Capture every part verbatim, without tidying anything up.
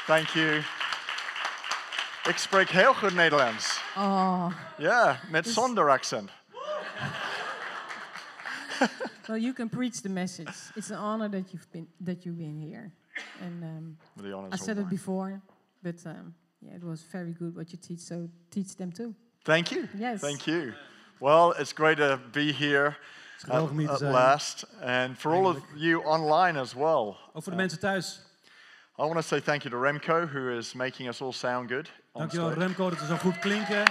Thank you. Ik spreek heel goed Nederlands. Oh. Ja, met Dus- zonder accent. Well, you can preach the message. It's an honor that you've been that you've been here. And um, The honor I is all said it mine. before, but um, yeah, it was very good what you teach. So teach them too. Thank you. Yes. Thank you. Well, it's great to be here geweldig at, om hier te at zijn. last. And for all of you online as well. Ook voor de mensen thuis. I want to say thank you to Remco, who is making us all sound good on Dankjewel stage. Remco dat we zo goed klinken.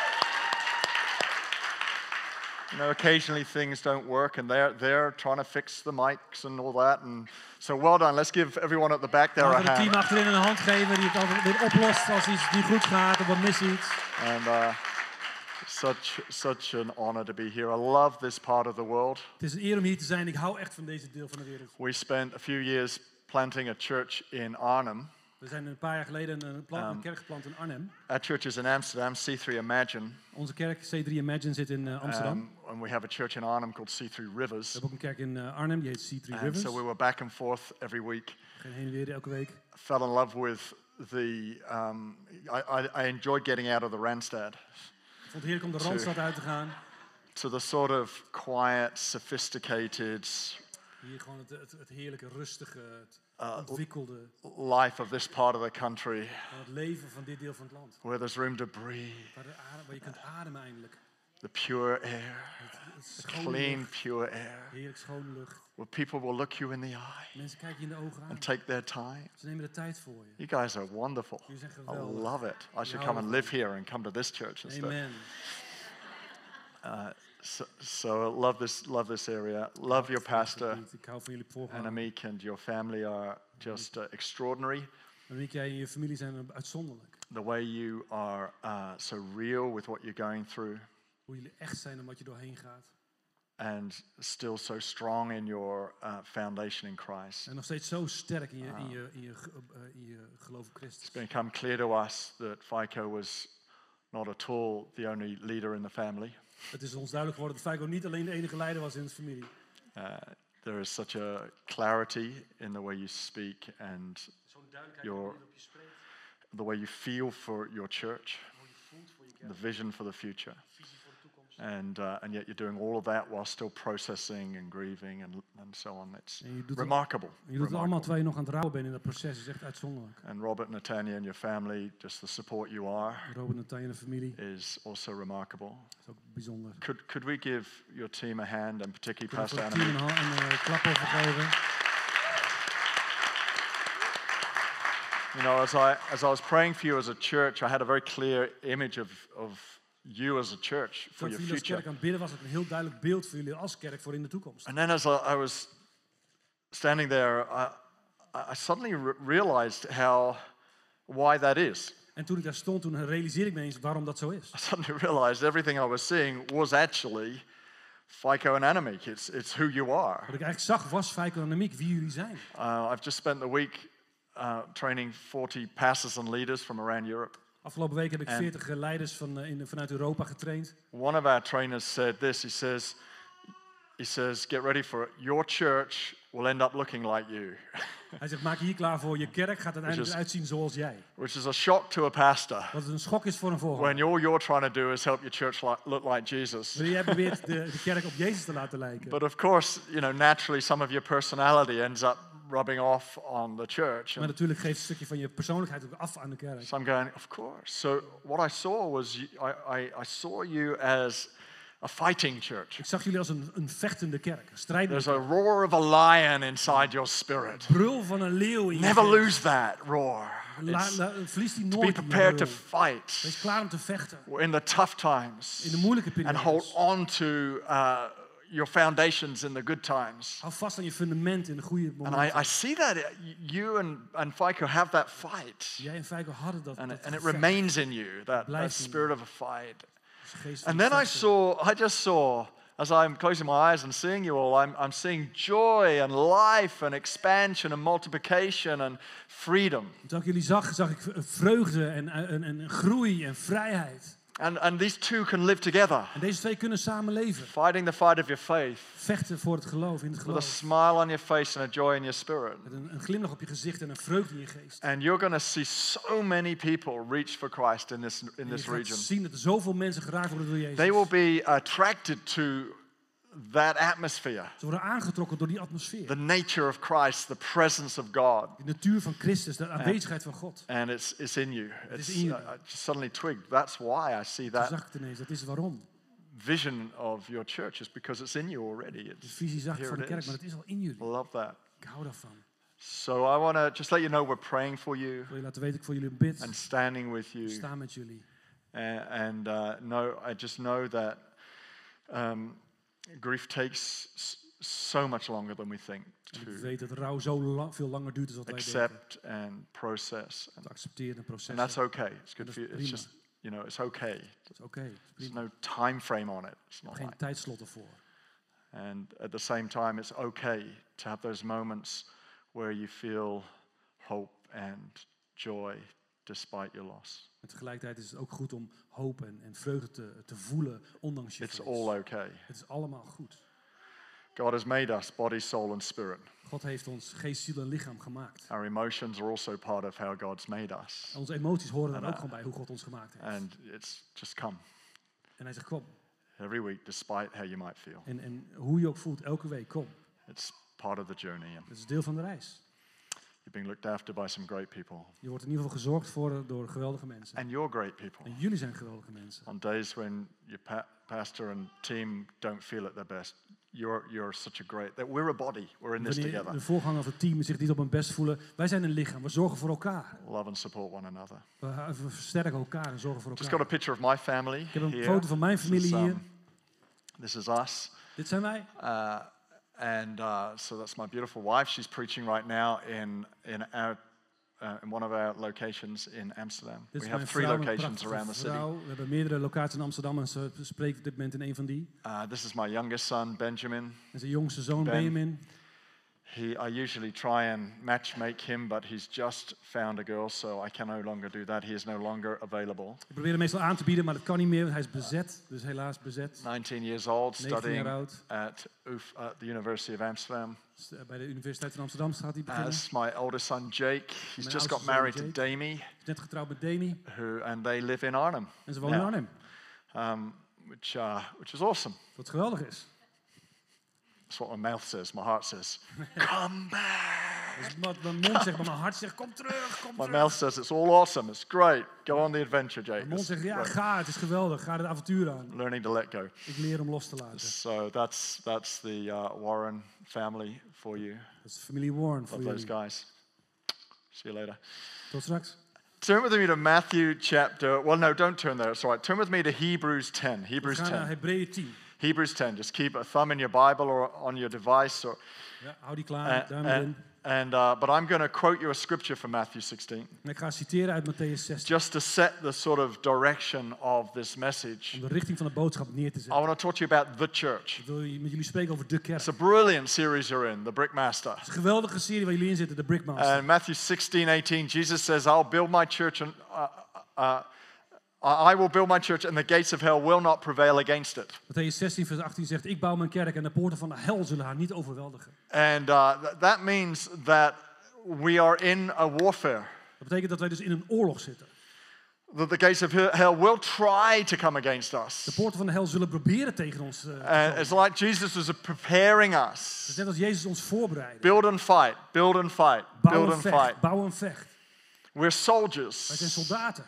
You know, occasionally things don't work, and they're they're trying to fix the mics and all that. And so, well done. Let's give everyone at the back there a Laten we het team hand. achterin een hand geven die het altijd weer oplost als iets niet goed gaat of wat mis iets. And uh, such such an honor to be here. I love this part of the world. Het is een eer om hier te zijn. Ik hou echt van deze deel van de wereld. We spent a few years planting a church in Arnhem. We zijn een paar jaar geleden een, plant, een Um, kerk geplant in Arnhem. Our church is in Amsterdam, C three Imagine. Onze kerk C drie Imagine zit in uh, Amsterdam. Um, and we have a church in Arnhem called C three we Rivers. hebben ook een kerk in uh, Arnhem, die heet C drie And Rivers. so we were back and forth every week. We gaan heen en weer elke week. Fell in love with the. Um, I, I, I enjoyed getting out of the Randstad Ik vond het heerlijk om de Randstad uit te gaan. to the sort of quiet, sophisticated Hier gewoon het, het, het heerlijke, rustige, het Uh, ontwikkelde. life of this part of the country, Van het leven van dit deel van het land. where there's room to breathe, Waar, de adem, waar je kunt ademen eindelijk. the pure air, Het, het the schone clean, lucht, pure air, heerlijk schone lucht. where people will look you in the eye Mensen kijken je in de ogen aan. and take their time. Ze nemen de tijd voor je. You guys are wonderful. Jullie zijn I geweldig. love it. I should hou come and ervan. live here and come to this church instead. Amen. So, so love this, love this area. Love your pastor. Ik hou van jullie And voorganger. Amik and your family are just uh, extraordinary. Amiek, jij en je familie zijn uitzonderlijk. The way you are uh, so real with what you're going through, Hoe jullie echt zijn en wat je doorheen gaat. and still so strong in your uh, foundation in Christ. En nog steeds zo sterk in je, in je, in je, ge- uh, in je geloof in Christus. It's become clear to us that FICO was not at all the only leader in the family. Het is ons duidelijk geworden dat Feiko niet alleen de enige leider was in de familie. Uh, there is such a clarity in the way you speak and Zo'n duidelijkheid Your- waarop je spreekt. the way you feel for your church, Hoe je voelt voor je the kerk. vision for the future. Visie voor de toekomst. And, uh, and yet you're doing all of that while still processing and grieving and, and so on. It's En je doet het, remarkable. je doet het allemaal remarkable. terwijl je nog aan het rouwen bent in dat proces. Het is echt uitzonderlijk. And Robert, Natanya and your family, just the support you are, Robert en Tanja en de familie. is also remarkable. Dat is ook bijzonder. Could, could we give your team a hand, and particularly Kunnen we Pastor voor het Anna? team een, ha- een uh, klap over geven. You know, as I, as I was praying for you as a church, I had a very clear image of, of you as a church for Toen your jullie als future. kerk aan het bidden was, had ik een heel duidelijk beeld voor jullie als kerk voor in de toekomst. And then as I, I was standing there, I, I suddenly re- realized how, why that is. En toen ik daar stond, toen realiseerde ik me eens waarom dat zo is. I suddenly realized everything I was seeing was actually FICO and Anamic. It's, it's who you are. Wat ik eigenlijk zag was Feiko en Amiek, wie jullie zijn. Uh, I've just spent the week uh, training forty pastors and leaders from around Europe. Afgelopen week heb ik En- veertig leiders van, uh, in, vanuit Europa getraind. One of our trainers said this. He says, he says, get ready for it. Your church will end up looking like you, Hij zegt, maak je hier klaar voor. Je kerk gaat uiteindelijk is- eruit zien zoals jij. which is a shock to a pastor Wat een schok is voor een voorganger. when all you're trying to do is help your church li- look like Jesus. Wanneer jij probeert de, de kerk op Jezus te laten lijken. But of course, you know, naturally some of your personality ends up rubbing off on the church. Maar And natuurlijk geeft een stukje van je persoonlijkheid ook af aan de kerk. so I'm going, of course. So what I saw was, you- I, I, I saw you as a fighting church. Ik zag jullie als een, een vechtende kerk. Een strijdende There's kerk. a roar of a lion inside your spirit. Brul van een leeuw in je Never geest. lose that roar. La, It's la, verlies die to be nooit in je prepared to brul. fight Wees klaar om te vechten. in the tough times In de moeilijke and periodes. hold on to uh, your foundations in the good times. Hou vast aan je fundament in de goede And momenten. I, I see that you and, and FICO have that fight. Jij en Feiko hadden dat. And, dat it- and it gevecht. remains in you, that, that Blijft in je. spirit of a fight. Dus geest van And then I vechten. saw, I just saw, as I'm closing my eyes and seeing you all, I'm, I'm seeing joy and life and expansion and multiplication and freedom. Toen ik jullie zag, zag ik vreugde en, en, en groei en vrijheid. And, and these two can live together. En deze twee kunnen samen leven. Fighting the fight of your faith. Vechten voor het geloof, in het With a geloof. smile on your face and a joy in your spirit. Met een, een glimlach op je gezicht en een vreugde in je geest. And you're going to see so many people reach for Christ in this, in En this je gaat region. zien dat er zoveel mensen geraakt worden door Jezus. They will be attracted to that atmosphere. Ze worden aangetrokken door die atmosfeer. The nature of Christ, the presence of God. De natuur van Christus, de aanwezigheid van God. And it's, it's in you. is It's, in you. uh, I just suddenly twigged. That's why I see Toen that zag ik het ineens, dat is waarom. vision of your church is because it's in you already. De It's, visie zag ik here van de it kerk, is. maar het is al in jullie. Love that. Ik hou daarvan. So I want to just let you know we're praying for you Ik wil je laten weten, ik voor jullie bid. and standing with you. Ik sta met jullie. And, and uh, know, I just know that um, grief takes s- so much longer than we think En to ik weet dat rouw zo lang, veel langer duurt dan wat wij denken. accept and process. And, Te accepteren en and processen. that's okay. It's good dat for is you. It's prima. just, you know, it's okay. Dat is oké. dat is There's prima. no time frame on it. It's Ik heb not geen like. tijdslot ervoor. And at the same time, it's okay to have those moments where you feel hope and joy despite your loss. En tegelijkertijd is het ook goed om hoop en, en vreugde te, te voelen, ondanks je It's verlies. all okay. Het is allemaal goed. God has made us body, soul, and spirit. God heeft ons geest, ziel en lichaam gemaakt. Our emotions are also part of how God's made us. En onze emoties horen daar ook gewoon bij, hoe God ons gemaakt heeft. And it's just come En hij zegt, kom. every week, despite how you might feel. En, en hoe je ook voelt, elke week, kom. It's part of the journey. And Het is deel van de reis. you're being looked after by some great people. Je wordt in ieder geval gezorgd voor door geweldige mensen. And you're great people. En jullie zijn geweldige mensen. On days when your pa- pastor and team don't feel at their best, you're, you're such a great... That we're a body. We're in this Wanneer together. de voorganger of het team zich niet op hun best voelen, wij zijn een lichaam, we zorgen voor elkaar. Love and support one another. We, we versterken elkaar en zorgen voor Just got a elkaar. picture of my family. Ik heb een here. foto van mijn This familie is, um, hier. This is us. Dit zijn wij. Uh, and uh, so that's my beautiful wife. She's preaching right now in in our uh, in one of our locations in Amsterdam. Dit We is have mijn three vrouw, een locations prachtige around the city. vrouw. We hebben meerdere locaties in Amsterdam en ze spreekt op dit moment in een van die. Uh, this is my youngest son, Benjamin. En zijn jongste zoon Ben. Benjamin. He, I usually try and matchmake him, but he's just found a girl, so I can no longer do that. He is no longer available. Ik probeer hem meestal aan te bieden, maar dat kan niet meer. Hij is bezet, dus helaas bezet. nineteen years old, negentien studying jaar oud. at U F, uh, the University of Amsterdam. Dus, uh, Bij de Universiteit van Amsterdam gaat hij beginnen. As my oldest son, Jake, he's Mijn just oudste got zoon, married Jake. to Damie, Hij is net getrouwd met Demi who, and they live in Arnhem. en ze wonen in now. Arnhem. Um, which, uh, which is awesome. Wat geweldig is. That's what my mouth says. My heart says, come back. Dus wat mijn mond zegt, maar mijn hart zegt, kom terug, kom My terug. mouth says, it's all awesome. It's great. Go on the adventure, Jake. Mijn mond It's zegt, ja, great. ga, het is geweldig. Ga het avontuur aan. Learning to let go. Ik leer om los te laten. So that's that's the uh, Warren family for you. Dat is de familie Warren voor Love those jullie. guys. See you later. Tot straks. Turn with me to Matthew chapter. Well, no, don't turn there. It's all right. Turn with me to Hebrews ten. We Hebrews gaan naar ten. Hebreeën tien. Hebrews ten. Just keep a thumb in your Bible or on your device. Or, Ja, hou die klaar, and, duim and, erin. and uh, but I'm going to quote you a scripture from Matthew sixteen, En ik ga citeren uit Matthäus zestien. just to set the sort of direction of this message. Om de richting van de boodschap neer te I zetten. want to talk to you about the church. Ik wil met jullie spreken over de kerk. It's a brilliant series you're in, the Brickmaster. Het is een geweldige serie waar jullie in zitten, de Brickmaster. And Matthew sixteen, eighteen, Jesus says, I'll build my church and uh, uh, I will build my church and the gates of hell will not prevail against it. Matthäus zestien vers achttien zegt, ik bouw mijn kerk en de poorten van de hel zullen haar niet overweldigen. And uh, th- that means that we are in a warfare. Dat betekent dat wij dus in een oorlog zitten. That the gates of he- hell will try to come against De us. poorten van de hel zullen proberen tegen ons uh, te And komen. it's like Jesus was preparing Het us. is net als Jezus ons voorbereidt. Build and fight, build and fight, Bouw build en and vecht, fight. bouw en vecht. We're Wij zijn soldiers soldaten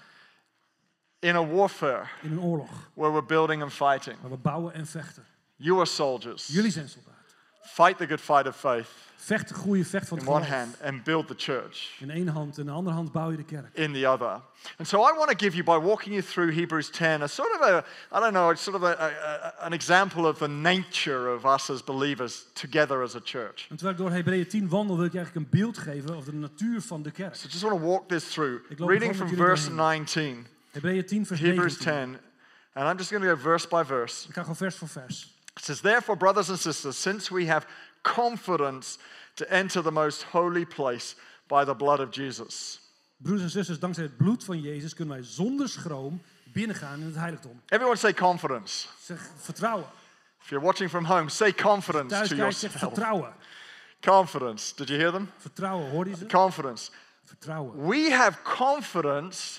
in a warfare in een oorlog. where we're building and fighting. Waar we bouwen en vechten. You are soldiers. Jullie zijn soldaten. Fight the good fight of faith Vecht de goede vecht van het in one geloof. hand and build the church In één hand, in de andere hand bouw je de kerk. in the other. And so I want to give you, by walking you through Hebrews ten, a sort of a, I don't know, it's sort of a, a, a, an example of the nature of us as believers together as a church. En terwijl ik door Hebreeën tien wandel, wil ik je eigenlijk een beeld geven over de natuur van de kerk. So just want to walk this through. Ik loop Reading gewoon from met jullie verse doorheen. nineteen, Hebreeën tien vers Hebrews negentien. ten, and I'm just going to go verse by verse. Ik ga gewoon vers voor vers. It says, therefore, brothers and sisters, since we have confidence to enter the most holy place by the blood of Jesus. Broeders en zusters, dankzij het bloed van Jezus kunnen wij zonder schroom binnengaan in het heiligdom. Everyone say confidence. Zeg vertrouwen. If you're watching from home, say confidence Thuis to kijkt, zeg yourself. vertrouwen. Confidence. Did you hear them? Vertrouwen, hoorde je ze? Confidence. Vertrouwen. We have confidence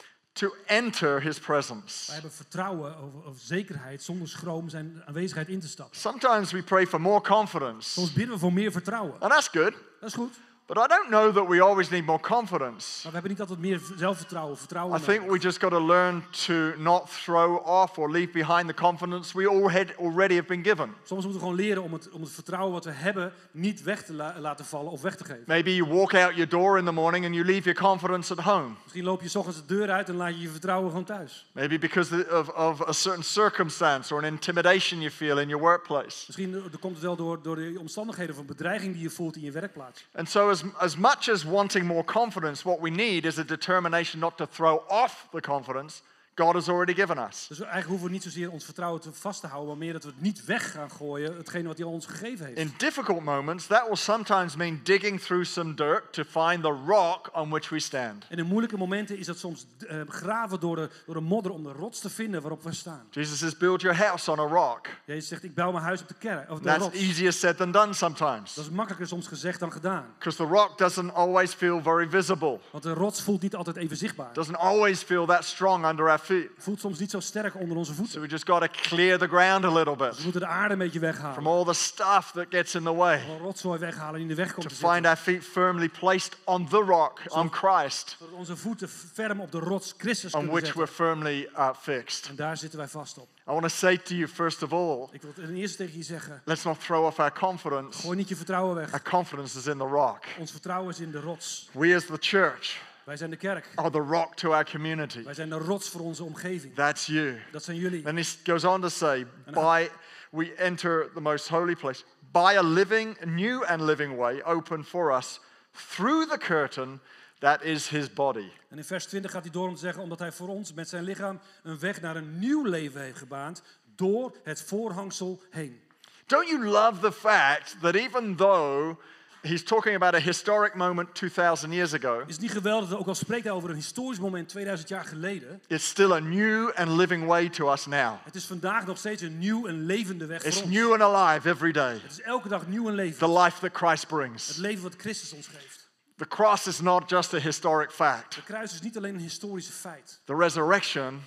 to enter his presence. Wij hebben vertrouwen over, over zekerheid, zonder schroom zijn aanwezigheid in te stappen. Sometimes we pray for more confidence. Soms bidden we voor meer vertrouwen. And that's good. Dat is goed. But I don't know that we always need more confidence. Maar we hebben niet altijd meer zelfvertrouwen, vertrouwen I think nodig. we just got to learn to not throw off or leave behind the confidence we already already have been given. Soms moeten we gewoon leren om het, om het vertrouwen wat we hebben niet weg te la- laten vallen of weg te geven. Maybe you walk out your door in the morning and you leave your confidence at home. Misschien loop je 's ochtends de deur uit en laat je je vertrouwen gewoon thuis. Maybe because of, of a certain circumstance or an intimidation you feel in your workplace. Misschien uh, komt het wel door, door de omstandigheden van bedreiging die je voelt in je werkplaats. And so as, as much as wanting more confidence, what we need is a determination not to throw off the confidence God has already given us. Dus eigenlijk hoeven we niet zozeer ons vertrouwen te vast te houden, maar meer dat we het niet weg gaan gooien, hetgene wat hij ons gegeven heeft. In difficult moments, that will sometimes mean digging through some dirt to find the rock on which we stand. En in moeilijke momenten is dat soms uh, graven door de, door de modder om de rots te vinden waarop we staan. Jesus says, build your house on a rock. Jezus zegt, ik bouw mijn huis op de kerk, of de That's rots. easier said than done sometimes. Dat is makkelijker soms gezegd dan gedaan. Because the rock doesn't always feel very visible. Want de rots voelt niet altijd even zichtbaar. Doesn't always feel that strong under our feet. Voelt soms niet zo sterk onder onze So voeten. we just got to clear the ground a little We bit moeten de aarde een beetje from weghalen. all the stuff that gets in the way. Alle rotzooi weghalen die in de weg komt To te find zitten. our feet firmly placed on the rock, on Christ, Zodat onze voeten ferm op de rots Christus on kunnen which zetten. we're firmly uh, fixed. En daar zitten wij vast op. I want to say to you, first of all, Ik wil ten eerste tegen je zeggen, let's not throw off our confidence. gooi niet je vertrouwen weg. Our confidence is in the rock. Ons vertrouwen is in de rots. We as the church Wij zijn de kerk. are the rock to our community. Wij zijn de rots voor onze omgeving. That's you. Dat zijn jullie. Then he goes on to say, by we enter the most holy place, by a living, new and living way open for us through the curtain that is his body. En in vers twintig gaat hij door om te zeggen, omdat hij voor ons met zijn lichaam een weg naar een nieuw leven heeft gebaand, door het voorhangsel heen. Don't you love the fact that even though he's talking about a historic moment two thousand years ago, Is het niet geweldig dat ook al spreekt hij over een historisch moment tweeduizend jaar geleden, it's still a new and living way to us now. het is vandaag nog steeds een nieuw en levende weg It's voor ons. new and alive every day. Het is elke dag nieuw en leven. The life that Christ Het brings. leven wat Christus ons geeft. The cross is not just a historic fact. De kruis is niet alleen een historische feit. The resurrection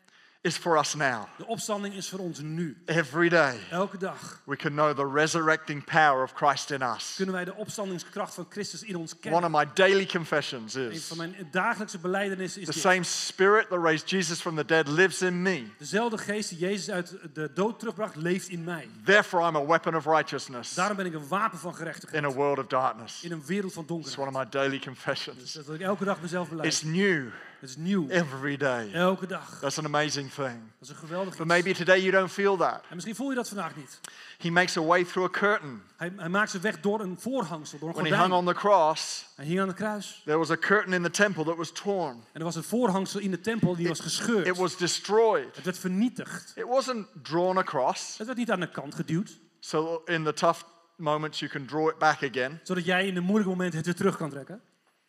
is for us now. De opstanding is voor ons nu. Every day Elke dag we can know the resurrecting power of Christ in us. kunnen wij de opstandingskracht van Christus in ons One kennen. of my daily confessions Een is van mijn dagelijkse belijdenissen is the dit. same spirit that raised Jesus from the dead lives in me. Dezelfde geest die Jezus uit de dood terugbracht, leeft in mij. Therefore I'm a weapon of righteousness Daarom ben ik een wapen van in gerechtigheid. a world of darkness. In een wereld van It's one of donkerheid. my daily confessions. Dat ik elke dag mezelf beleid. It's new Het is nieuw. every day. Elke dag. That's an amazing thing. Dat is een geweldig But iets. maybe today you don't feel that. En misschien voel je dat vandaag niet. He makes a way through a curtain. Hij, hij maakt zijn weg door een voorhangsel, door een When he hung gordijn. on the cross, Hij hing aan het kruis. there was a curtain in the temple that was torn. En er was een voorhangsel in de tempel die was gescheurd. It was destroyed. Het werd vernietigd. It wasn't drawn across, Het werd niet aan de kant geduwd. so in the tough moments you can draw it back again. Zodat jij in de moeilijke momenten het weer terug kan trekken.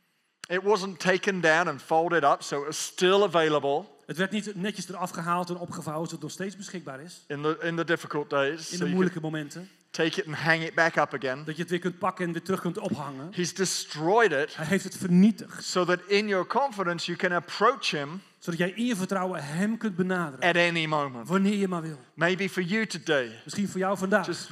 It wasn't taken down and folded up, so it was still available Het werd niet netjes eraf gehaald en opgevouwen, zodat het nog steeds beschikbaar is. in the, in the difficult days. In So de you can moeilijke momenten. take it and hang it back up again. Dat je het weer kunt pakken en weer terug kunt ophangen. He's destroyed it Hij heeft het vernietigd. so that in your confidence you can approach him Zodat jij in je vertrouwen hem kunt benaderen. at any moment. Wanneer je maar wil. Maybe for you today, Misschien voor jou vandaag. just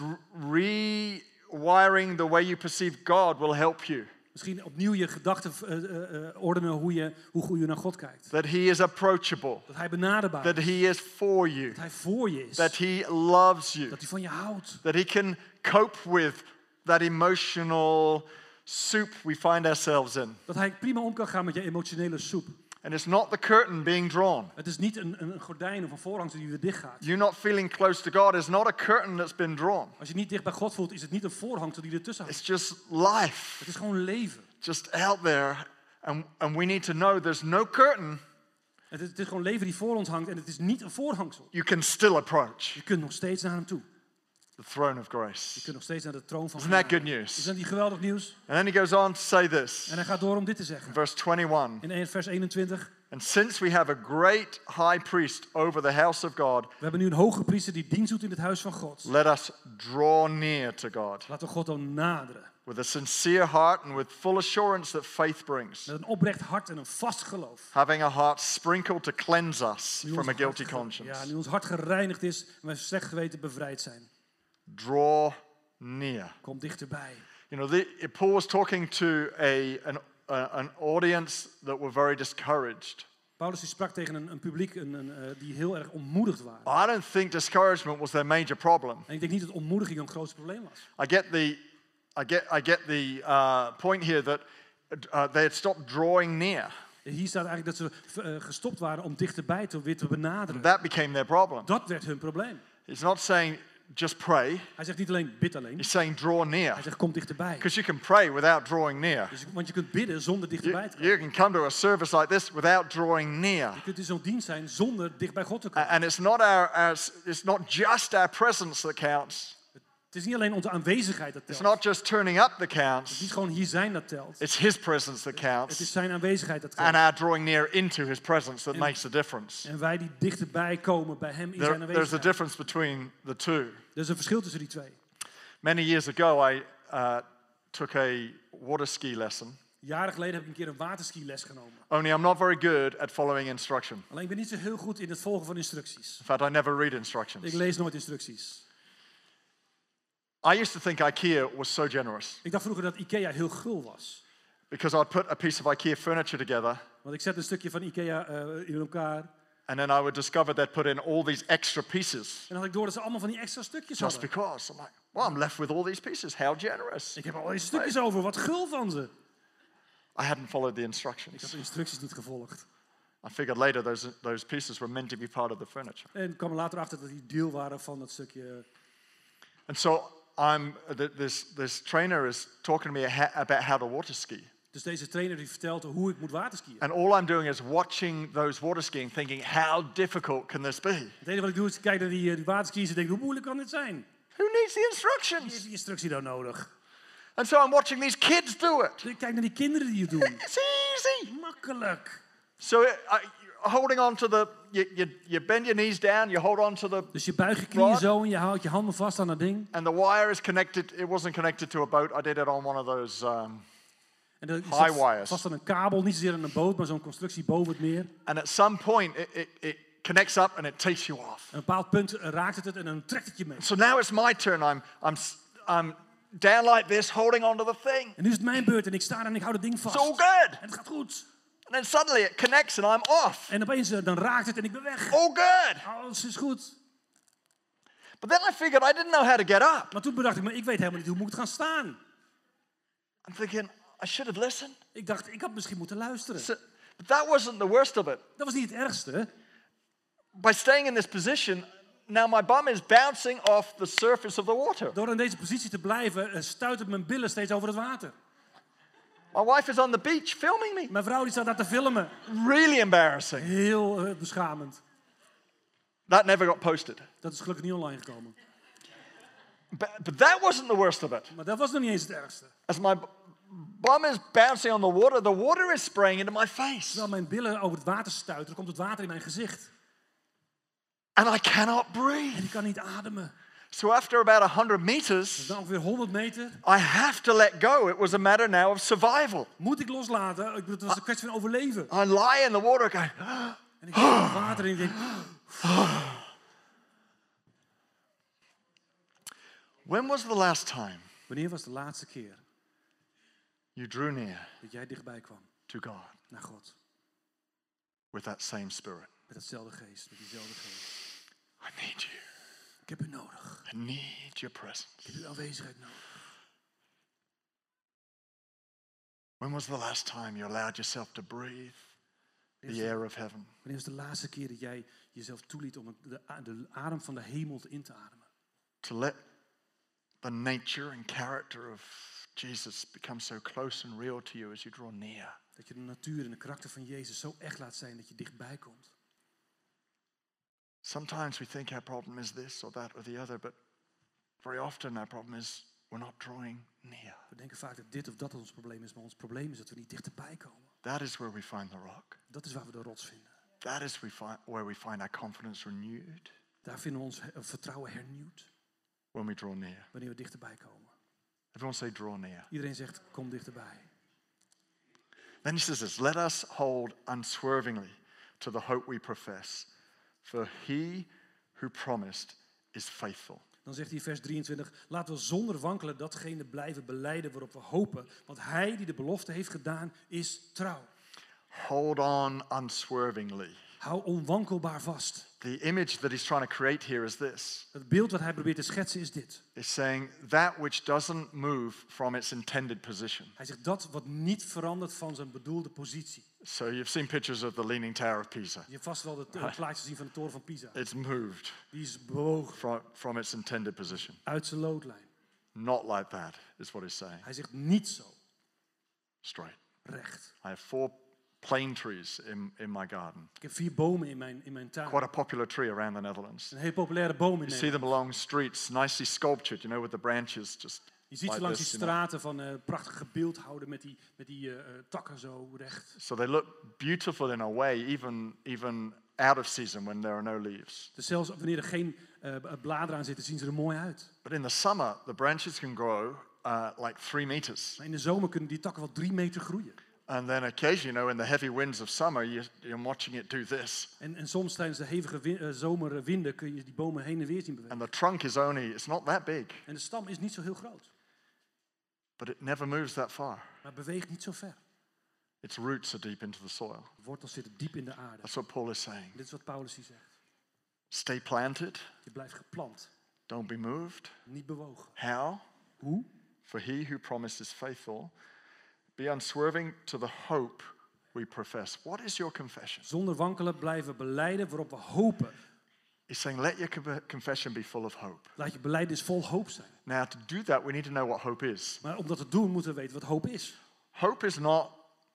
re- rewiring the way you perceive God will help you. Misschien opnieuw je gedachten uh, uh, uh, ordenen hoe je, hoe goed je naar God kijkt. That He is approachable, Dat hij benaderbaar that is. He is for you, Dat hij voor je is. that He loves you, Dat hij van je houdt. that He can cope with that emotional soup we find ourselves in. Dat hij prima om kan gaan met je emotionele soep. And it's not the curtain being drawn. Het is niet een, een gordijn of een voorhangsel die weer dicht gaat. You not feeling close to God is not a curtain that's been drawn. Als je niet dicht bij God voelt, is het niet een voorhangsel die ertussen hangt. It's just life, Het is gewoon leven. just out there. And, and we need to know there's no curtain. Het is, het is gewoon leven die voor ons hangt en het is niet een voorhangsel. You can still approach. Je kunt nog steeds naar hem toe. the throne of Je grace. kunt nog steeds naar de troon van Isn't that good genade. news? Is dat niet geweldig nieuws? And then he goes on to say this En hij gaat door om dit te zeggen. in verse twenty-one. In één- vers eenentwintig. And since we have a great high priest over the house of God, We hebben nu een hoge priester die dienst doet in het huis van God. let us draw near to God Laten we God dan naderen. with a sincere heart and with full assurance that faith brings, Met een oprecht hart en een vast geloof. having a heart sprinkled to cleanse us Nu from ons a guilty hart ge- conscience. Ja, nu ons hart gereinigd is en wij slecht geweten bevrijd zijn. Draw near. Kom dichterbij. You know, the, Paul was talking to a, an, uh, an audience that were very discouraged. Paulus die sprak tegen een, een publiek een, een, uh, die heel erg ontmoedigd waren. I don't think discouragement was their major problem. En ik denk niet dat ontmoediging een grootste probleem was. I get the, I get, I get the uh, point here that uh, they had stopped drawing near. Hier staat eigenlijk dat ze uh, gestopt waren om dichterbij te, weer te benaderen. That became their problem. Dat werd hun probleem. He's not saying just pray. Hij zegt niet alleen bid alleen. He's saying draw near. Hij zegt kom dichterbij. Because you can pray without drawing near. Dus, want je kunt bidden zonder dichterbij You, te komen. you can come to a service like this without drawing near. Je kunt in zo'n dienst zijn zonder dicht bij God te A- komen. And it's not our, our it's not just our presence that counts. Het is niet alleen onze aanwezigheid dat It's telt. not just turning up that Het is counts. niet gewoon hier zijn dat telt. It's His presence that Het is counts. zijn aanwezigheid dat And telt. our drawing near into His presence that En- makes the difference. En wij die dichterbij komen bij hem in zijn There, there's a aanwezigheid. difference between the two. Er is een verschil tussen die twee. Many years ago, I uh, took a water ski lesson. Jaren geleden heb ik een keer een waterskiles genomen. Only I'm not very good at following instruction. Alleen ik ben niet zo heel goed in het volgen van instructies. In fact, I never read Ik instructions. lees nooit instructies. I used to think IKEA was so generous Ik dacht vroeger dat Ikea heel gul was. because I'd put a piece of IKEA furniture together, Want ik zet een stukje van Ikea uh, in elkaar. and then I would discover they'd put in all these extra pieces En dan had ik door dat ze allemaal van die extra stukjes just hadden. because. I'm like, well, I'm left with all these pieces. How generous. Ik heb al die stukjes over. Wat gul van ze. I hadn't followed the Ik had instructions. de instructies niet gevolgd. I figured later those, those pieces were meant to be part of the furniture. En ik kwam er later achter dat die deel waren van dat stukje. And so I'm, th- this, this trainer is talking to me ha- about how to water ski. Dus deze trainer die vertelt hoe ik moet waterskiën. And all I'm doing is watching those water skiing, thinking, how difficult can this be? Het enige wat ik doe is kijken naar die, uh, die waterskiers en denk, hoe moeilijk kan dit zijn? Who needs the Wie heeft instructions? die instructie nou nodig? And so I'm watching these kids do it. Ik kijk naar die kinderen die het doen. It's easy. Makkelijk. So uh, holding on to the, you, you, you bend your knees down, you hold on to the, Dus je buigt je knieën Rod. zo en je houdt je handen vast aan dat ding. and the wire is connected. It wasn't connected to a boat. I did it on one of those. Um, En dan is High dat wires. vast aan een kabel, niet zozeer aan een boot, maar zo'n constructie boven het meer. En and at some point, it, it, it connects up and it takes you off. op een bepaald punt raakt het het en dan trekt het je mee. So now it's my turn. I'm, I'm, s- I'm down like this, holding onto the thing. En nu is het mijn beurt en ik sta daar en ik hou dat ding vast. It's all good. En het gaat goed. And then suddenly it connects and I'm off. En opeens uh, dan raakt het en ik ben weg. All good. Alles is goed. But then I figured I didn't know how to get up. Maar toen bedacht ik me, ik weet helemaal niet hoe moet ik gaan staan. I'm thinking, I should have listened. Ik dacht, ik had misschien moeten luisteren. So, but that wasn't the worst of it. Dat was niet het ergste. By staying in this position, now my bum is bouncing off the surface of the water. Door in deze positie te blijven, uh, stuiten mijn billen steeds over het water. My wife is on the beach filming me. Mijn vrouw die staat daar te filmen. Really embarrassing. Heel uh, beschamend. That never got posted. Dat is gelukkig niet online gekomen. But, but that wasn't the worst of it. Maar dat was nog niet eens het ergste. As my b- bum is bouncing on the water, the water is spraying into my face. Terwijl mijn billen over het water stuiten, komt het water in mijn gezicht. And I cannot En breathe. ik kan niet ademen. So after about one hundred Dus meters, dan ongeveer honderd meter. I have to let go. It was a matter now of survival. Moet ik loslaten? Ik bedoel, het was een kwestie van overleven. I lie in the water going, En ik kijk naar het water en ik denk, when was the last time wanneer was de laatste keer you drew near dat jij dichtbij kwam to God naar God? with that same spirit? Met datzelfde geest, met diezelfde geest. I need you. Ik heb u nodig. I need your presence. Ik heb uw aanwezigheid nodig. When was the last time you allowed yourself to breathe the Wanneer air of heaven? was de laatste keer dat jij jezelf toeliet om de, de adem van de hemel in te ademen? To let the nature and character of Jesus become so close and real to you as you draw near. Dat je de natuur en de karakter van Jezus zo echt laat zijn dat je dichtbij komt. Sometimes we think our problem is this or that or the other, but Very often our problem is we're not drawing near. We denken vaak dat dit of dat ons probleem is, maar ons probleem is dat we niet dichterbij komen. That is where we find the rock. Dat is waar we de rots vinden. That is we find, where we find our confidence renewed Daar vinden we ons he- vertrouwen hernieuwd when we draw near. wanneer we dichterbij komen. Everyone say draw near. Iedereen zegt, kom dichterbij. Then he says this, let us hold unswervingly to the hope we profess, for he who promised is faithful. Dan zegt hij in vers drieëntwintig, laten we zonder wankelen datgene blijven belijden waarop we hopen. Want hij die de belofte heeft gedaan, is trouw. Hold on unswervingly. Hou onwankelbaar vast. The image that he's trying to create here is this. Het beeld wat hij probeert te schetsen is dit. It's saying that which doesn't move from its intended position. Hij zegt dat wat niet verandert van zijn bedoelde positie. So you've seen pictures of the Leaning Tower of Pisa. Je hebt vast wel de uh, plaatjes zien van de toren van Pisa. It's moved Die is bewogen from, from its intended position. uit zijn loodlijn. Not like that is what he's saying. Hij zegt niet zo Straight. recht. I have four plane trees in, in my garden. Ik heb vier bomen in mijn, in mijn tuin. Quite a popular tree around the Netherlands. Een hele populaire boom in You see Nederland. them along streets, nicely sculptured, you know, with the branches just Je ziet ze like langs die this, you know. straten van uh, prachtige beeldhouden met die, met die uh, uh, takken zo recht. So they look beautiful in a way, even, even out of season when there are no leaves. Dus zelfs wanneer er geen uh, bladeren aan zitten, zien ze er mooi uit. But in the summer, the branches can grow uh, like three meters. Maar in de zomer kunnen die takken wel drie meter groeien. And then occasionally, you know, in the heavy winds of summer, you, you're watching it do this. En, en soms tijdens de hevige win, uh, zomerwinden kun je die bomen heen en weer zien bewegen. And the trunk is only, it's not that big, En de stam is niet zo heel groot, but it never moves that far. maar beweegt niet zo ver. Its roots are deep into the soil. De wortels zitten diep in de aarde. That's what Paul is saying. Dit is wat Paulus hier zegt. Stay planted, Je blijft geplant, don't be moved. niet bewogen. How? Hoe? For he who promised is faithful. Be unswerving to the hope we profess. What is your confession? Zonder wankelen blijven belijden waarop we hopen. He's saying, let your co- confession be full of hope. Laat je belijdenis vol hoop zijn. Now, to do that, we need to know what hope is. Maar om dat te doen moeten we weten wat hoop is. Hope is not,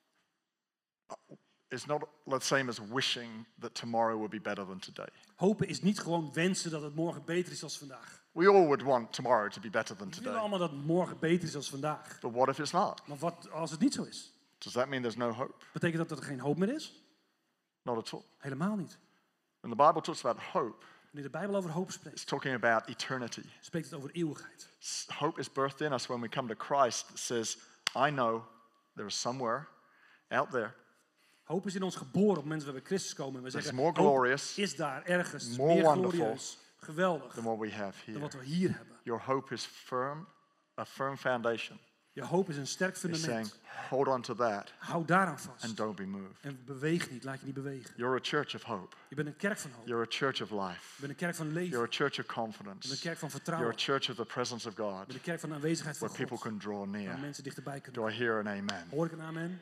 is not the same as wishing that tomorrow will be better than today. Hopen is niet gewoon wensen dat het morgen beter is dan vandaag. We all would want tomorrow to be better than We willen today. allemaal dat het morgen beter is dan vandaag. But what if it's not? Maar wat als het niet zo is? Does that mean there's no hope? Betekent dat dat er geen hoop meer is? Not at all. Helemaal niet. When the Bible talks about hope, Wanneer de Bijbel over hoop it's spreekt, talking about eternity. spreekt het over eeuwigheid. S- Hope is birthed in us when we come to Christ. It says, I know there is somewhere out there Hoop is in ons geboren op het moment dat we bij Christus komen. En we That's zeggen, more hoop glorious, is daar ergens. Het is more meer wonderful glorieus, geweldig, than what we have dan here. wat we hier hebben. Your hope is firm, a firm foundation. Je hoop is een sterk He's saying, fundament. hold on to that Hou daaraan vast. and don't be moved. En beweeg niet, laat je niet bewegen. You're a church of hope. Je bent een kerk van hoop. Je You're a church of life. bent een kerk van leven. You're Je a church of bent confidence. een kerk van You're vertrouwen. a church of the presence of Je God, bent een kerk van de aanwezigheid van where people God. can draw Waar near. mensen dichterbij kunnen Do I hear an amen? Hoor ik een amen?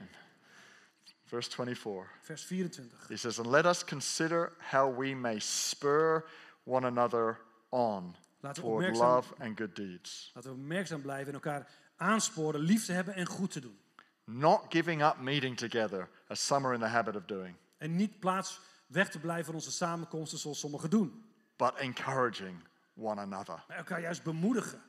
Verse twenty-four. Vers vierentwintig. He says, and let us consider how we may spur one another on Laten we toward opmerkzaam- love and good deeds. Laten we opmerkzaam blijven en elkaar aansporen lief te hebben en goed te doen. Not giving up meeting together, as some are in the habit of doing, En niet plaats weg te blijven van onze samenkomsten zoals sommigen doen. but encouraging one another. Maar elkaar juist bemoedigen.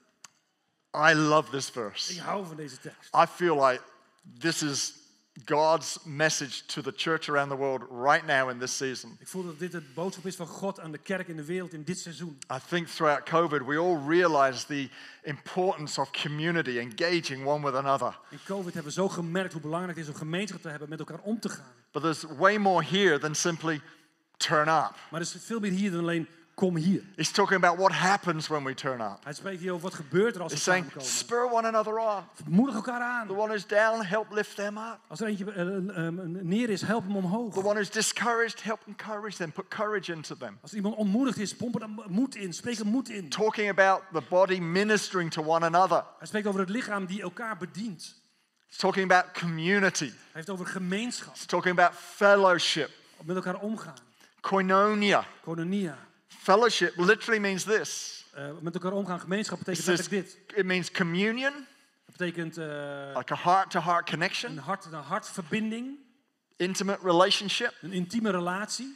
I love this Ik verse. hou van deze tekst. I feel like this is God's message to the church around the world right now in this season. Ik voel dat dit de boodschap is van God aan de kerk in de wereld in dit seizoen. I think throughout COVID, we all realized the importance of community, engaging one with another. In COVID hebben we zo gemerkt hoe belangrijk het is om gemeenschap te hebben, met elkaar om te gaan. But there's way more here than simply turn up. Maar er is veel meer hier dan alleen kom hier. He's talking about what happens when we turn up. Hij spreekt hier over wat gebeurt er als we He's saying, samenkomen. spur one another on. Moedig elkaar aan. The one who's down, help lift them up. Als er eentje uh, uh, neer is, help hem omhoog. The one who's discouraged, help encourage them. Put courage into them. Als iemand ontmoedigd is, pomp er dan moed in. Spreek er moed in. Talking about the body ministering to one another. Hij spreekt over het lichaam die elkaar bedient. He's talking about community. Hij heeft over gemeenschap. He's talking about fellowship. Met elkaar omgaan. Koinonia. Koinonia. Fellowship literally means this. Uh, met elkaar omgaan. Gemeenschap It, betekent says, letterlijk dit. it means communion, Dat betekent uh, like a heart-to-heart een connection, hart-naar-hart verbinding. intimate relationship, Een intieme relatie.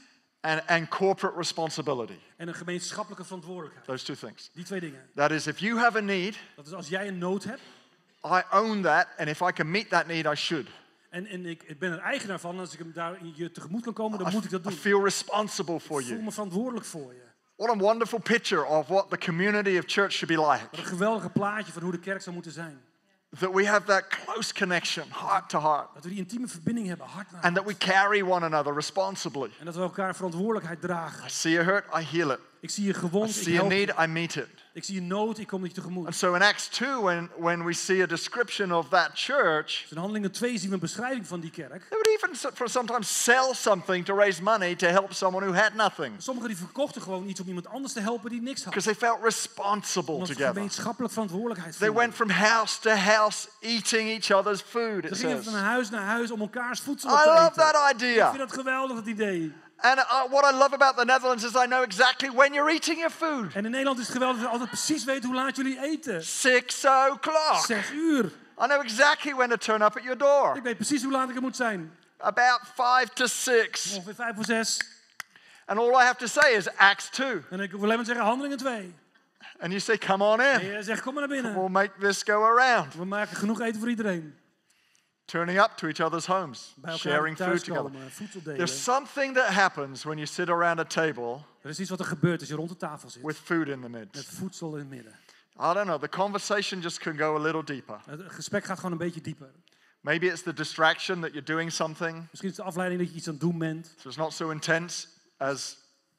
and, and corporate responsibility. En een gemeenschappelijke verantwoordelijkheid. Those two things. Die twee dingen. That is, if you have a need, Dat is als jij een nood hebt. I own that, and if I can meet that need, I should. En, en ik, ik ben er eigenaar van. Als ik hem daar in je tegemoet kan komen, dan I, moet ik dat I doen. feel responsible for Ik voel you. me verantwoordelijk voor je. What a wonderful picture of what the community of church should be like. Wat een geweldige plaatje van hoe de kerk zou moeten zijn. That we have that close connection, heart to heart. Dat we die intieme verbinding hebben, hart naar And that hart. we carry one another responsibly. En dat we elkaar verantwoordelijkheid dragen. I see you hurt, I heal it. Ik zie je I gewond, ik see a help need, je. I meet it. Ik zie je nood, ik kom je tegemoet. And so in Acts two, when, when we see a description of that church, Dus in Handelingen twee zien we een beschrijving van die kerk. they would even so- for sometimes sell something to raise money to help someone who had nothing. Sommigen die verkochten gewoon iets om iemand anders te helpen die niks had. Because they felt responsible Omdat ze together. gemeenschappelijk verantwoordelijkheid They voelden. went from house to house eating each other's food, Ze it gingen says. van huis naar huis om elkaars voedsel I op te love eten. that Ik vind idea. dat geweldig, dat idee. And uh, what I love about the Netherlands is I know exactly when you're eating your food. En in Nederland is het geweldig dat we altijd precies weten hoe laat jullie eten. Six o'clock. Zes uur. I know exactly when to turn up at your door. Ik weet precies hoe laat ik er moet zijn. About five to six. Ongeveer vijf voor zes. And all I have to say is Acts two. En ik wil alleen maar zeggen Handelingen twee. And you say, come on En in. je zegt, kom maar naar binnen. We'll make this go around. We maken genoeg eten voor iedereen. Turning up to each other's homes. Bij elkaar Sharing food together. thuiskomen, voedsel delen. There's something that happens when you sit around a table Er is iets wat er gebeurt als je rond de tafel zit. with food in the Met midst. voedsel in het midden. I don't know, the conversation just can go a little deeper. Het gesprek gaat gewoon een beetje dieper. Maybe it's the distraction that you're doing something, Misschien is het de afleiding dat je iets aan het doen bent. so it's not so intense as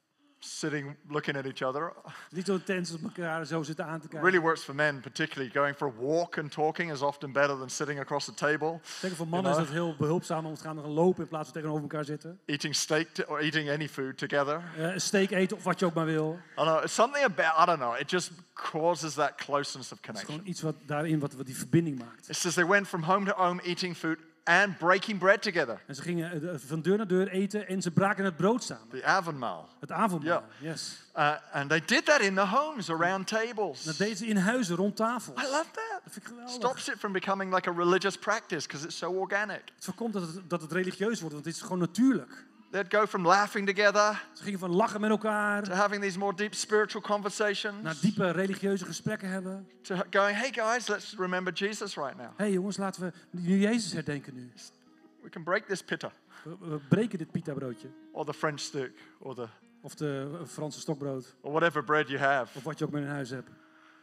sitting looking at each other. Niet zo intens als elkaar zo zitten aan te It kijken. really works for men, particularly. Going for a walk and talking is often better than sitting across the table. Zeker voor mannen is You dat heel behulpzaam om te gaan lopen in plaats van tegenover elkaar zitten. Eating steak to, or eating any food together. Uh, een steak eten of wat je ook maar wil. I don't know. It's something about, I don't know, it just causes that closeness of Het is connection. gewoon iets wat daarin wat, wat die verbinding maakt. It says they went from home to home eating food and breaking bread together. En ze gingen uh, van deur naar deur eten en ze braken het brood samen. The Avonmaal. Het avondmaal. Yes. Uh, and they did that in the homes around tables. Dat deden ze in huizen rond tafel. I love that. Dat vind ik geweldig. Stops it from becoming like a religious practice because it's so organic. Het voorkomt dat het, dat het religieus wordt, want het is gewoon natuurlijk. They'd go from laughing together Ze gingen van lachen met elkaar, to having these more deep spiritual conversations naar diepe religieuze gesprekken hebben. to going, hey guys, let's remember Jesus right now. Hé hey jongens, laten we nu Jezus herdenken nu. We can break this pitta We, we breken dit pita broodje. or the French stick or the Of de uh, Franse stokbrood. or whatever bread you have. Of wat je ook maar in huis hebt.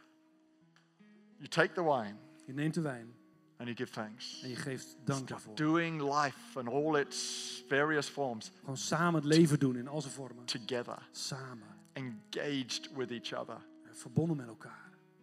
You take the wine Je neemt de wijn and you give thanks. en je geeft dank daarvoor. Doing life in all its various forms Gewoon samen het leven doen in al zijn vormen. together, Samen. engaged with each other. Verbonden met elkaar.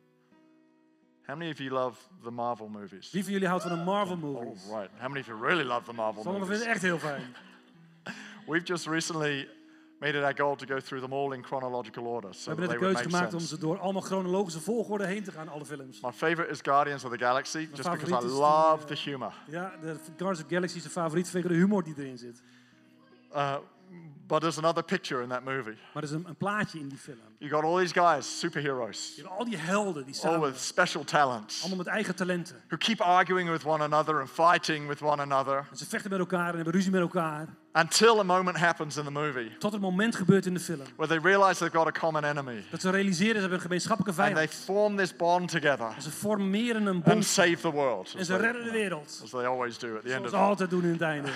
How many of you love the Marvel movies? Wie van jullie houdt van een Marvel Oh, movie? right. How many of you really love the Marvel Sommigen movies? vinden het echt heel fijn. We've just recently made it our goal to go through them all in chronological order, We so hebben that net they de would keuze make gemaakt om sense. ze door allemaal chronologische volgorde heen te gaan, alle films. My favorite is Guardians of the Galaxy, just because favoriet I is die, love uh, the humor. Ja, de Guardians of the Galaxy is een favoriet vanwege de humor die erin zit. Uh, but there's another picture in that movie. Maar er is een, een plaatje in die film. You got all these guys, superheroes, Je hebt al die helden die all samen, with special talents, allemaal met eigen talenten. who keep arguing with one another and fighting with one another En ze vechten met elkaar en hebben ruzie met elkaar. until a moment happens in the movie Tot het moment gebeurt in de film. where they realize they've got a common enemy Dat ze realiseren, ze hebben een gemeenschappelijke and they vijand. form this bond together En ze formeren een and bond. save the world, En as ze they, redden de wereld. as they always do at the end Zoals of ze altijd doen in het einde.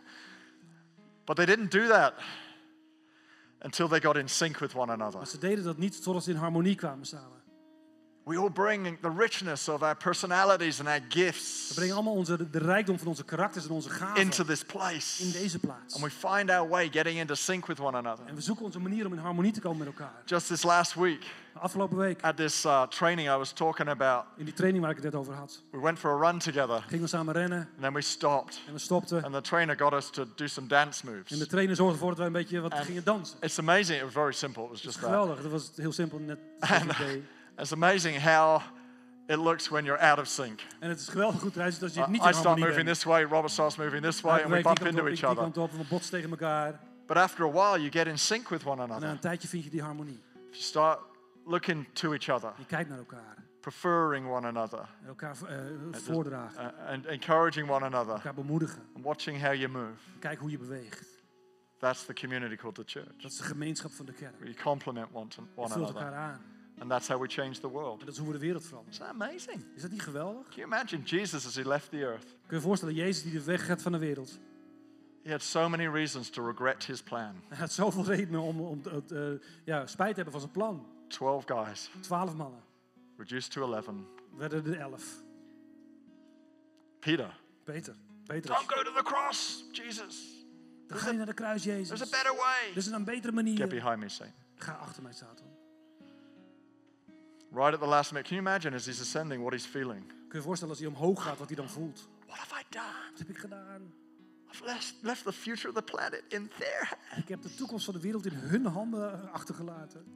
But they didn't do that until they got in sync with one another. Maar ze deden dat niet totdat ze in harmonie kwamen samen. We all bring the richness of our personalities and our We gifts brengen allemaal onze, de rijkdom van onze karakters en onze into gaven this place. in deze plaats. And we find our way getting into sync with one another. En we zoeken onze manier om in harmonie te komen met elkaar. Just this last week, De afgelopen week, at this uh, training I was talking about, in die training waar ik het net over had, we went for a run together gingen we samen rennen and then we stopped. en we stopten. And the trainer got us to do some dance En de moves. trainer zorgde ervoor dat wij een beetje wat En- gingen dansen. It's amazing. It was very simple. It was Dat is just that. geweldig, dat was heel simpel, net zoals ik deed. It's amazing how it looks when you're out of sync. En het is geweldig goed eruit als je Uh, niet I in start harmonie moving bent. this way, Robert starts moving this way, Hij and we beweegt bump die kant into op, ik each die other. kant op en we botsen tegen elkaar. But after a while, you get in sync with one En na another. een tijdje vind je die harmonie. You start looking to each other, Je kijkt naar elkaar. preferring one another, En elkaar uh, voordragen. uh, and encouraging one another, Elkaar bemoedigen. and watching how you move. Kijk hoe je beweegt. That's the community called the church. Dat is de gemeenschap van de kerk. We complement one, to, Je one vult elkaar another. aan. And that's how we change the world. En dat is hoe we de wereld veranderen. Isn't that amazing? Is dat niet geweldig? Can you imagine Jesus as he left the earth? Kun je je voorstellen, Jezus die de weg gaat van de wereld. He had so many reasons to regret his plan. Hij had zoveel redenen om, om uh, ja, spijt te hebben van zijn plan. Twelve guys, Twaalf mannen. reduced to eleven. Werden er elf. Peter, Peter. Petrus. don't go to the cross, Jesus. Dan ga je naar de kruis, There's a Jezus. better way. Er is een betere Get manier. behind me, Satan. Ga achter mij, Satan. Right at the last minute, can you imagine as he's ascending what he's feeling? Kun je je voorstellen als hij omhoog gaat, wat hij dan voelt? What have I done? Wat heb ik gedaan? I've left, left the future of the planet in their hands. Ik heb de toekomst van de wereld in hun handen achtergelaten.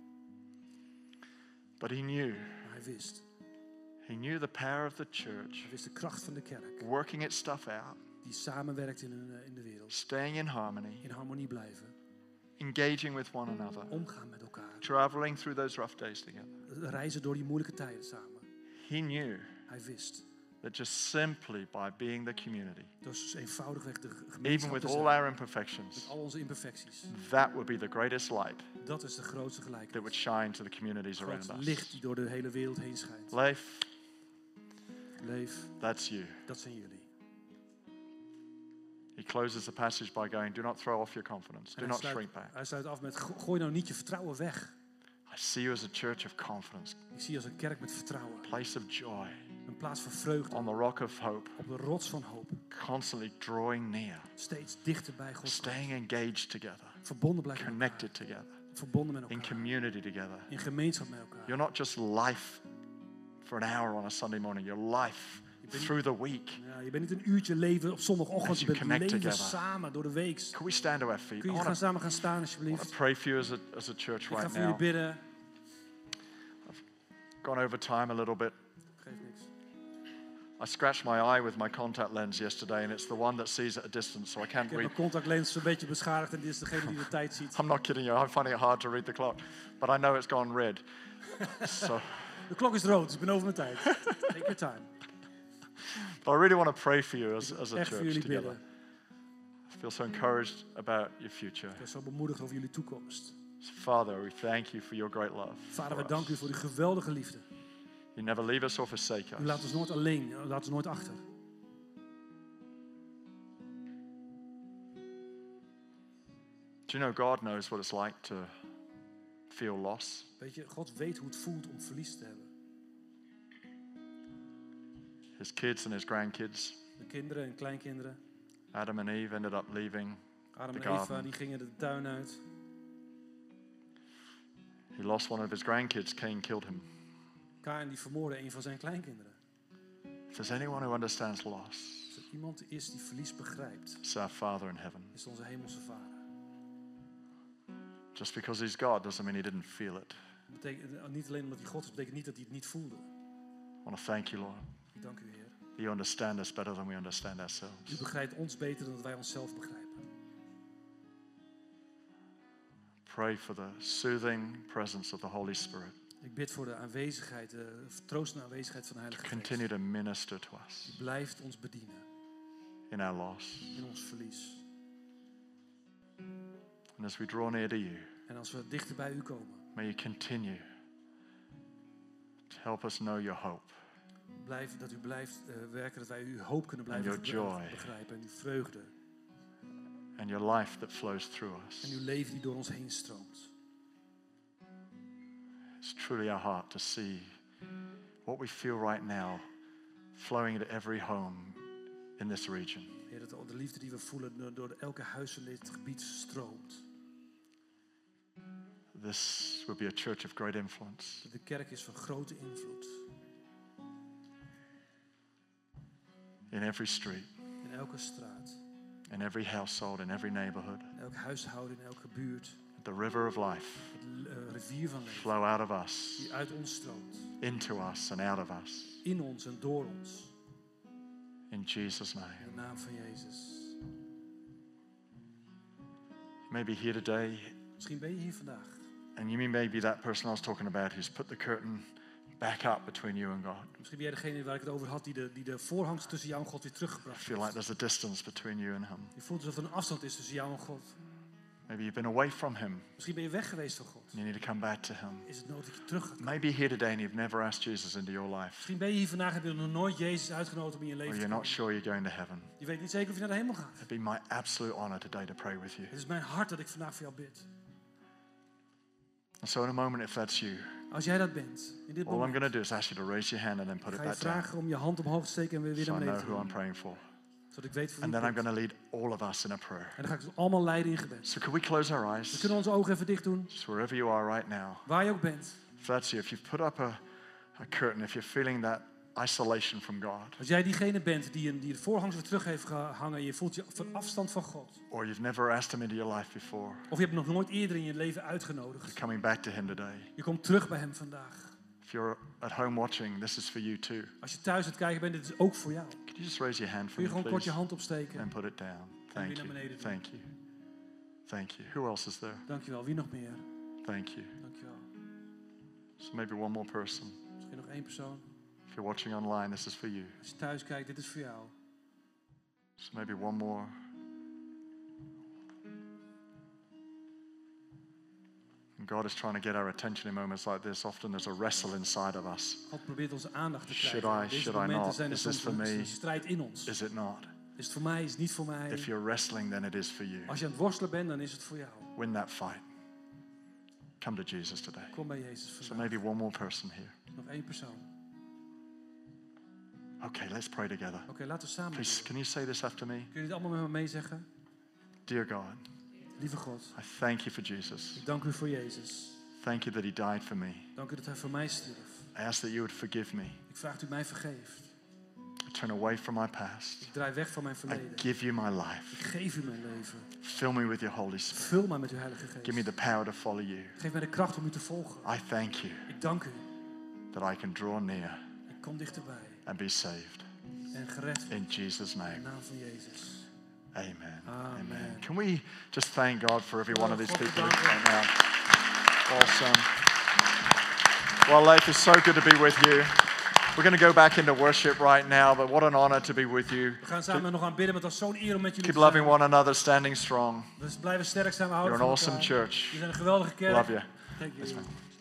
But he knew. Maar hij wist. He knew the power of the church, Hij wist de kracht van de kerk. working its stuff out, Die samenwerkt in, een, in de wereld. staying in harmony, In harmonie blijven. engaging with one another, Omgaan met elkaar. traveling through those rough days together. Reizen door die moeilijke tijden samen. He knew Hij wist. that just simply by being the community, Dus eenvoudigweg de even gemeenschap with te all zijn. our Met imperfections, al onze imperfecties. that would be the greatest light Dat is de grootste that would gelijkenis. shine to the communities Het around grootste licht us. die door de hele wereld heen schijnt. Leif, Leef, that's you. dat zijn jullie. He closes the passage by going, do not throw off your confidence. En Do hij not sluit, shrink back. hij sluit af met, "Go- gooi nou niet je vertrouwen weg. I see you as a church of confidence, Ik zie je als een kerk met vertrouwen. place of joy, Een plaats van vreugde. on the rock of hope, Op de rots van hoop. constantly drawing near, Steeds dichter bij God. staying engaged together, Verbonden blijven met elkaar. connected together, Verbonden met in elkaar. community together. In gemeenschap met elkaar. You're not just life for an hour on a Sunday morning, your life through the week. Ja, je bent niet een uurtje leven op zondagochtend. As Je you bent connect leven together. samen door de week. Can we stand to our feet? I Kun je want gaan to samen gaan staan alsjeblieft? pray for you as a, as a church Ik ga right voor jullie now. bidden. Gone over time a little bit. Geeft niks. I scratched my eye with my contact lens yesterday, and it's the one that sees at a distance, so I Ik can't heb read. mijn contactlens een beetje beschadigd en dit is degene die de tijd ziet. I'm not kidding you. I'm finding it hard to read the clock, but I know it's gone red. So, De klok is rood, dus ik ben over mijn tijd. Take your time. but I really want to pray for you as, as a Echt voor church jullie together. bidden. I feel so encouraged about your future. Ik ben zo bemoedigd over jullie toekomst. Father, we thank you for your great love. Vader, for we danken u us. voor uw geweldige liefde. You never leave us or forsake U laat us. ons nooit alleen, u laat ons nooit achter. Do you know God knows what it's like to feel loss? Weet je, God weet hoe het voelt om verlies te hebben. His kids and his grandkids, De kinderen en kleinkinderen. Adam and Eve, ended up leaving. Adam en The Eva, garden. die gingen de tuin uit. He lost one of his grandkids. Cain killed him. Kain die vermoordde een van zijn kleinkinderen. If there's anyone who understands loss, Als er iemand is die verlies begrijpt, it's our Father in heaven. is het onze hemelse Vader. Just because he's God doesn't mean he didn't feel it. Dat betekent, niet alleen omdat hij God is, betekent niet dat hij het niet voelde. I want to thank you, Lord. Ik dank u, Heer. You understand us better than we understand ourselves. U begrijpt ons beter dan dat wij onszelf begrijpen. Pray for the soothing presence of the Holy Spirit Ik bid voor de aanwezigheid, de vertroostende aanwezigheid van de to Heilige continue Geest. to minister to us U blijft ons bedienen in our loss. in ons verlies. And as we draw near to you, En als we dichter bij u komen, may you continue to help us know your hope. blijf, dat u blijft uh, werken, dat wij uw hoop kunnen blijven And your be- joy. begrijpen. En uw vreugde. And your life that flows through En us. uw leven die door ons heen stroomt. It's truly our heart to see what we feel right now flowing into every home in this region. Heer, dat de liefde die we voelen door, door elke huis in dit gebied stroomt. This would be a church of great influence. Dat de kerk is van grote invloed. In every street, In elke straat, in every household, in every neighborhood. in elk huishouden, in elke buurt. The river of life Het uh, rivier van leven flow out of us, die uit ons stroomt. into us and out of us. In ons en door ons. In Jesus' name. In de naam van Jezus. Maybe here today, Misschien ben je hier vandaag. and you may be that person I was talking about who's put the curtain back up between you and God. Misschien ben jij degene waar ik het over had die de, die de voorhang tussen jou en God weer I teruggebracht feel like heeft. there's a distance between you and Him. Je voelt alsof er een afstand is tussen jou en God. Maybe you've been away from him. Misschien ben je weg geweest van God. You need to come back to him. Is het nodig dat je terug gaat komen? Maybe you're here today and you've never asked Jesus into your life. Misschien ben je hier vandaag en heb je nog nooit Jezus uitgenodigd om in je Or leven te you're not komen. sure you're going to heaven. Je weet niet zeker of je naar de hemel gaat. It'd be my absolute honor today to pray with you. Het is mijn hart dat ik vandaag voor jou bid. And so in a moment, if that's you, Als jij dat bent, in dit all I'm moment, going to do is ask you to raise your hand and then put it ga je back down. vragen om je hand omhoog te steken en weer weer So naar I know beneden te who I'm doen. praying for. Zodat ik weet voor And wie then ik I'm bid. going to lead all of us in a prayer. En dan ga ik het allemaal leiden in gebed. So could we close our We eyes? kunnen onze ogen even dicht doen. Just wherever you are right now. Waar je ook bent. If that's you, if you've put up a, a curtain, if you're feeling that isolation from God, Als jij diegene bent die, een, die het voorhangsel terug heeft gehangen. Je voelt je van afstand van God. or you've never asked him into your life before, Of je hebt hem nog nooit eerder in je leven uitgenodigd. you're coming back to him today. Je komt terug bij hem vandaag. If you're at home watching, this is for you too. Als je thuis aan het kijken bent, dit is ook voor jou. Could you just raise your hand for Kun je me, gewoon kort je please? hand opsteken. And put it down. Thank weer naar you. beneden doen. Thank you. Thank you. Who else is there? Dankjewel. Wie nog meer? Thank you. Dankjewel. So maybe one more person. Misschien nog één persoon. If you're watching online, this is for you. Als je thuis kijkt, dit is voor jou. So maybe one more. And God is trying to get our attention in moments like this. Often there's a wrestle inside of us. God probeert onze aandacht te Should krijgen. I, Deze should I momenten not? zijn er Is this soms for een, me? een strijd in ons. Is it not? Is het voor mij? Is het niet voor mij? If you're wrestling, then it is for you. Als je aan het worstelen bent, dan is het voor jou. Win that fight. Come to Jesus today. Kom bij Jezus So vandaag. maybe one more person here. Nog één persoon. Okay, let's pray together. Oké, okay, laten we samen Please, doen. can you say this after me? Kun je dit allemaal met me meezeggen? Dear God, Lieve God, I thank you for Jesus. ik dank u voor Jezus. Thank you that he died for me. Dank u dat hij voor mij stierf. I ask that you would forgive me. Ik vraag dat u mij vergeeft. I turn away from my past. Ik draai weg van mijn I verleden. give you my Ik life. geef u mijn leven. Fill me with your Holy Spirit. Vul mij met uw Heilige Give me Geest. the power to follow you. Geef mij de kracht om u te volgen. I thank you Ik dank u. that I can draw near Ik kom dichterbij. and be saved. En gered worden. In Jesus' In de name, naam van Jezus. amen. Amen. Amen. Can we just thank God for every one of these God people bedanken. right now? Awesome. Well, life is so good to be with you. We're going to go back into worship right now, but what an honor to be with you. We gaan samen nog aan bidden, want het was zo'n eer om met jullie Keep te loving zijn. one another, standing strong. Dus blijven sterk zijn, we houden You're an van awesome elkaar. church. We zijn een geweldige kerk. Love you. Thank you. Yes, man.